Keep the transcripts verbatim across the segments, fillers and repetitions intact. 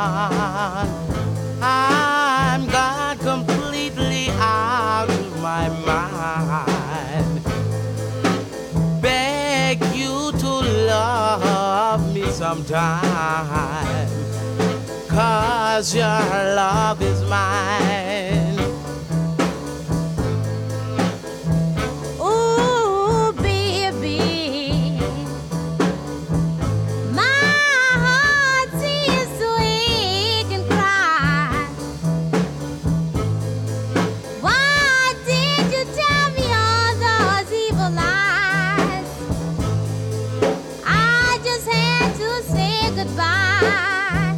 I'm gone completely out of my mind. Beg you to love me sometime, 'cause your love is mine. Ooh, baby, my heart seems to ache and cry. Why did you tell me all those evil lies? I just had to say goodbye.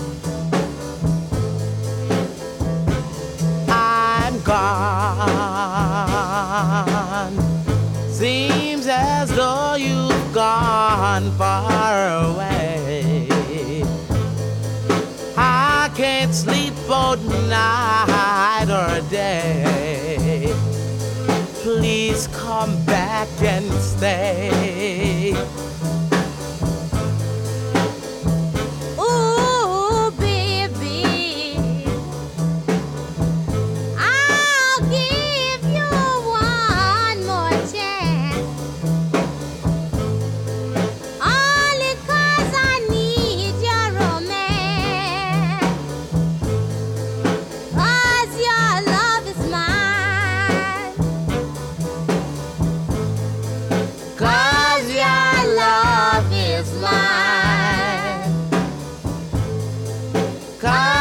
I'm gone. Seems as though you've gone far away. I can't sleep both night or day. Please come back and stay. Ooh, baby, I'll give you one more chance. Only 'cause I need your romance. 'Cause your love is mine. 'Cause your love is mine. 'Cause